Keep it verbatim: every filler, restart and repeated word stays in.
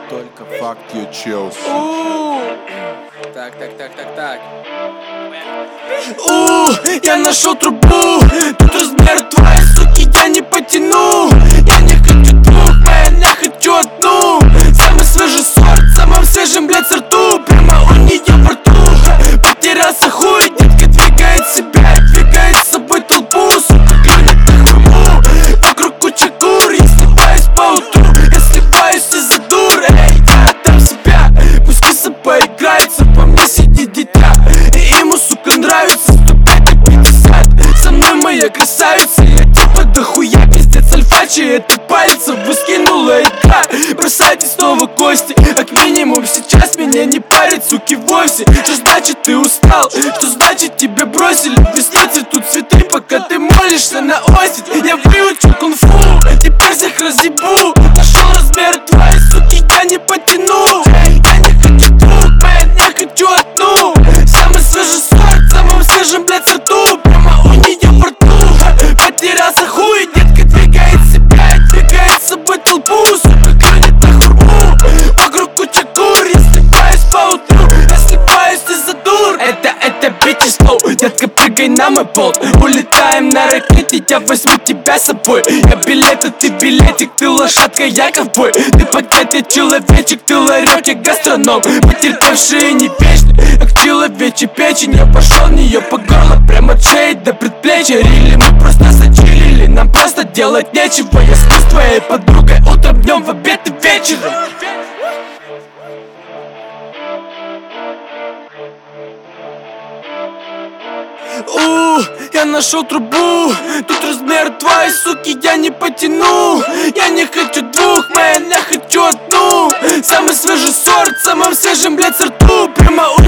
Только факт я Челси. Так, так, так, так, так. У, я нашел трубу. Тут размер твоей суки я не потяну. Я не хочу двух, моя не хочу одну. Самый свежий сорт, самым свежим, блядь, сорту. Прямо у нее во рту. Потерялся хуй, детка двигает себя, двигает с собой толпу. Сука клюнет на хурму. Вокруг куча кур, я сливаюсь по утру. Я сливаюсь из-за дур, эй, я отдам себя. Пусть киса поиграется, по мне сидит дитя. И ему, сука, нравится сто пять и пятьдесят. Со мной моя красавица, я типа дохуя пиздец альфачи. Это пальцев выскинула игра. Бросайте снова кости, как минимум сейчас меня не парит, суки, вовсе. Что значит ты устал? Что значит тебя бросили? Весной цветут цветы, пока ты молишься на осень. Я выучил кунг-фу, теперь всех разъебу. Нашел размер твоей суки, я не потяну. Я не хочу двух, моя не хочу одну. Самый свежий сорт, самым свежим, блядь, сорту. Прямо у нее во рту. Потерялся хуй, детка двигает себя, двигает с собой толпу. Сука клюнет на хурму. Вокруг куча кур, я сливаюсь по утру. Я сливаюсь из-за дур. Это, это bitch slow, детка, прыгай на мой болт. Улетаем на ракете, я возьму тебя с собой. Я билет, а ты билетик, ты лошадка, я ковбой. Ты пакет, я человечек, ты ларек, я гастроном. Потерпевшие не вечны, как человечья печень. Я пошел в нее по горло, прямо от шеи до предплечья. Рили, мы просто зачилили, нам просто делать нечего. Я сплю с твоей подругой утром, днем, в обед и вечером. У, я нашел трубу. Тут размер твоей суки я не потяну. Я не хочу двух, моя не хочу одну. Самый свежий сорт, самым свежим, блядь, сорту. Прямо у